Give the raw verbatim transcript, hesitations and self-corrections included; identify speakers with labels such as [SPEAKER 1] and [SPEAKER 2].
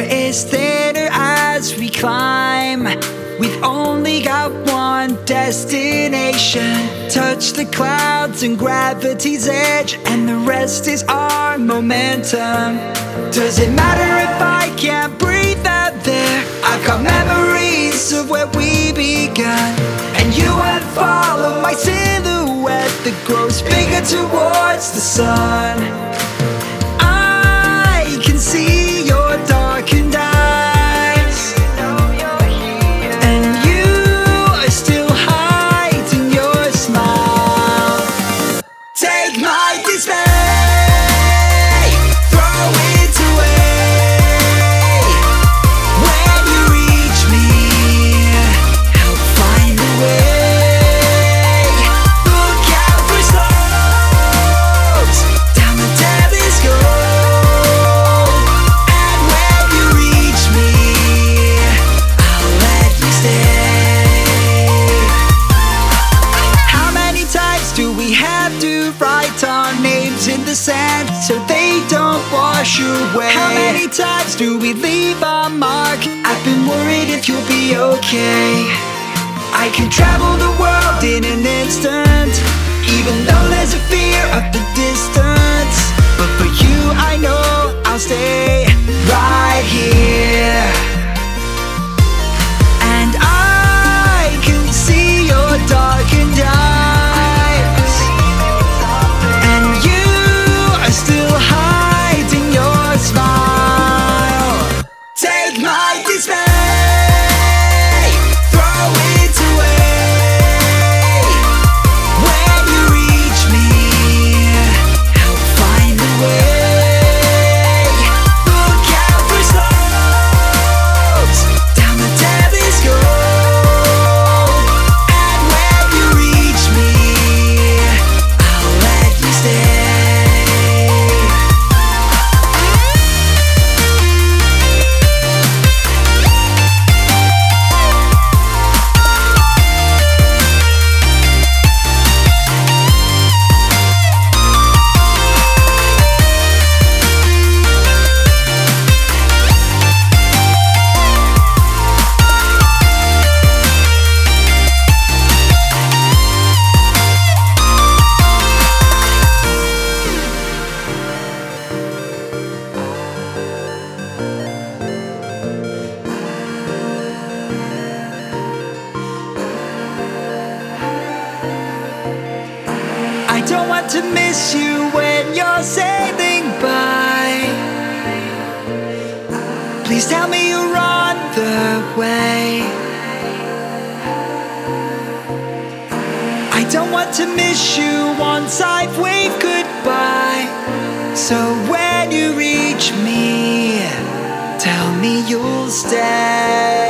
[SPEAKER 1] is thinner as we climb. We've only got one destination. Touch the clouds and gravity's edge, and the rest is our momentum. Does it matter if I can't breathe out there? I've got memories of where we began, and you won't follow my silhouette that grows bigger towards the sun. I can see your darkened eyes, and you are still hiding your smile. Take my dismay, write our names in the sand so they don't wash away? How many times do we leave our mark? I've been worried if you'll be okay. I can travel the world in an instant, even though there's a fear of the distance. But for you I know I'll stay right here, and I can see your darkened eyes, still hiding your smile. Take my dismay, throw it away. When you reach me, help find a way. Look out for slopes, down the telescope, and when you reach me, I'll let you stay. I don't want to miss you when you're sailing by. Please tell me you're on the way. I don't want to miss you once I've waved goodbye. So when you reach me, tell me you'll stay.